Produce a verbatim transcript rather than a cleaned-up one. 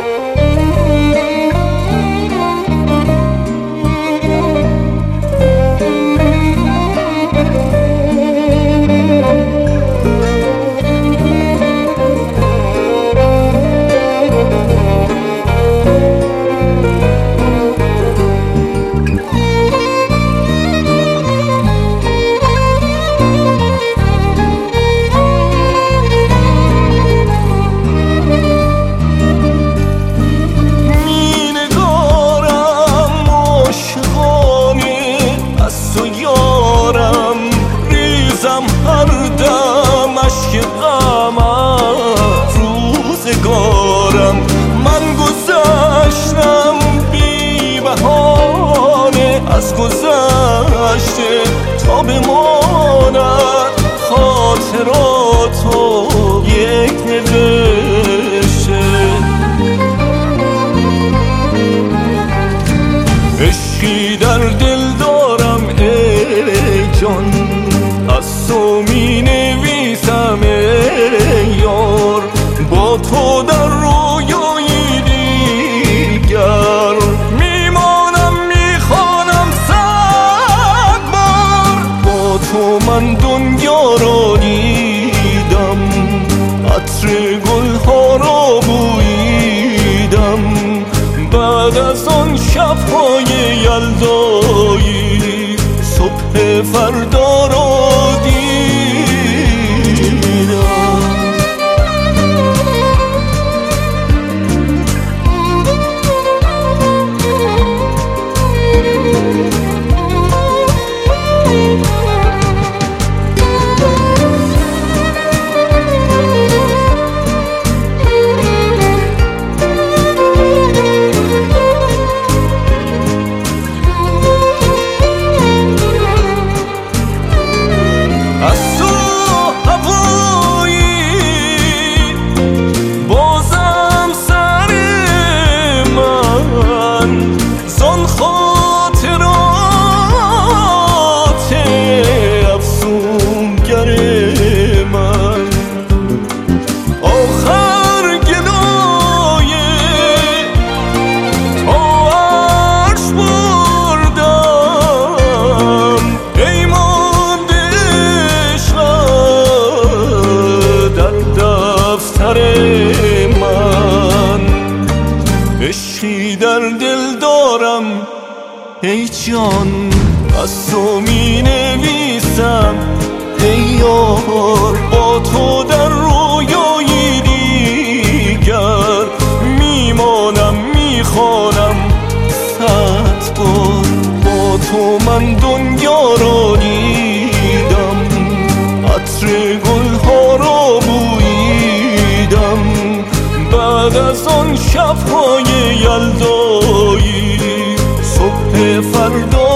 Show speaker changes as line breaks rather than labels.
هر دم اشک غمت روزگارم، من گذشتم بی بهانه از گذشته تا بماند خاطراتو یک نوشته. عشقی در دل دارم ای جان، از تو می نویسم ای یار، با تو در رویای دیگر میمانم میخوانم صد بار. با تو من دنیا را دیدم، عطر گلها را بوییدم، بعد از آن شبهای یلدایی صبح فردا را عشقی در دل دارم ای جان، از تو می نویسم ای یار، با تو در رویای دیگر میمانم میخوانم صد بار. با تو من دنیا را دیدم، عطر گلها را بوییدم، بعد از آن شبهای یلدایی صبح فردا